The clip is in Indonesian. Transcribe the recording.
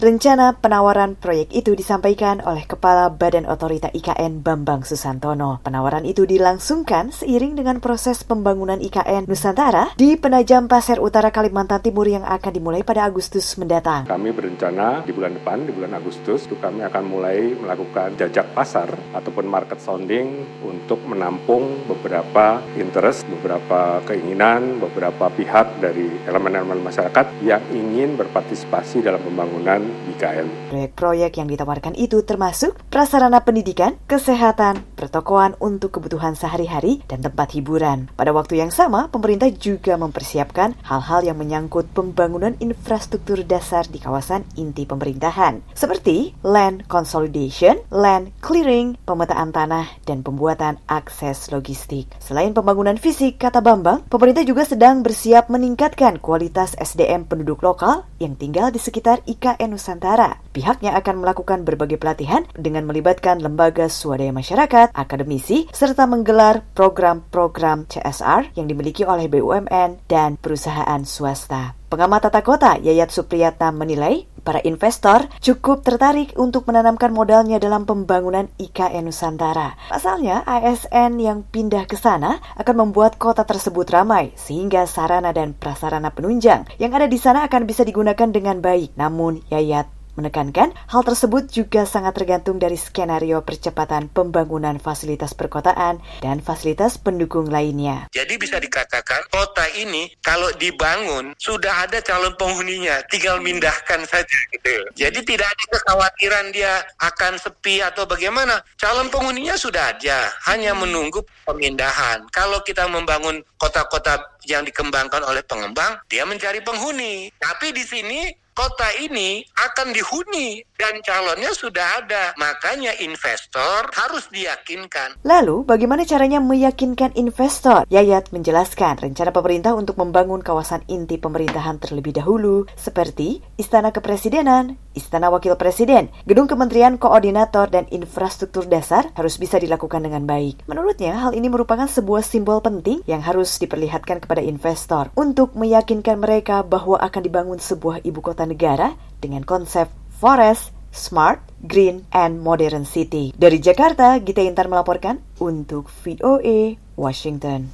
Rencana penawaran proyek itu disampaikan oleh Kepala Badan Otorita IKN Bambang Susantono. Penawaran itu dilangsungkan seiring dengan proses pembangunan IKN Nusantara di Penajam Pasir Utara, Kalimantan Timur yang akan dimulai pada Agustus mendatang. Kami berencana di bulan depan, di bulan Agustus, itu kami akan mulai melakukan jajak pasar ataupun market sounding untuk menampung beberapa interest, beberapa keinginan, beberapa pihak dari elemen-elemen masyarakat yang ingin berpartisipasi dalam pembangunan IKN. Proyek-proyek yang ditawarkan itu termasuk prasarana pendidikan, kesehatan, pertokoan untuk kebutuhan sehari-hari, dan tempat hiburan. Pada waktu yang sama, pemerintah juga mempersiapkan hal-hal yang menyangkut pembangunan infrastruktur dasar di kawasan inti pemerintahan, seperti land consolidation, land clearing, pemetaan tanah, dan pembuatan akses logistik. Selain pembangunan fisik, kata Bambang, pemerintah juga sedang bersiap meningkatkan kualitas SDM penduduk lokal yang tinggal di sekitar IKN Nusantara. Pihaknya akan melakukan berbagai pelatihan dengan melibatkan lembaga swadaya masyarakat, akademisi, serta menggelar program-program CSR yang dimiliki oleh BUMN dan perusahaan swasta. Pengamat tata kota Yayat Supriyatna menilai para investor cukup tertarik untuk menanamkan modalnya dalam pembangunan IKN Nusantara. Pasalnya, ASN yang pindah ke sana akan membuat kota tersebut ramai, sehingga sarana dan prasarana penunjang yang ada di sana akan bisa digunakan dengan baik. Namun, Yayat menekankan hal tersebut juga sangat tergantung dari skenario percepatan pembangunan fasilitas perkotaan dan fasilitas pendukung lainnya. Jadi bisa dikatakan kota ini kalau dibangun sudah ada calon penghuninya, tinggal mindahkan saja gitu. Jadi tidak ada kekhawatiran dia akan sepi atau bagaimana. Calon penghuninya sudah ada, hanya menunggu pemindahan. Kalau kita membangun kota-kota yang dikembangkan oleh pengembang, dia mencari penghuni. Tapi di sini kota ini akan dihuni dan calonnya sudah ada. Makanya investor harus diyakinkan. Lalu, bagaimana caranya meyakinkan investor? Yayat menjelaskan rencana pemerintah untuk membangun kawasan inti pemerintahan terlebih dahulu, seperti Istana Kepresidenan, Istana Wakil Presiden, Gedung Kementerian Koordinator dan Infrastruktur Dasar harus bisa dilakukan dengan baik. Menurutnya, hal ini merupakan sebuah simbol penting yang harus diperlihatkan kepada investor untuk meyakinkan mereka bahwa akan dibangun sebuah ibu kota negara dengan konsep forest, smart, green, and modern city. Dari Jakarta, Gita Intan melaporkan untuk VOA Washington.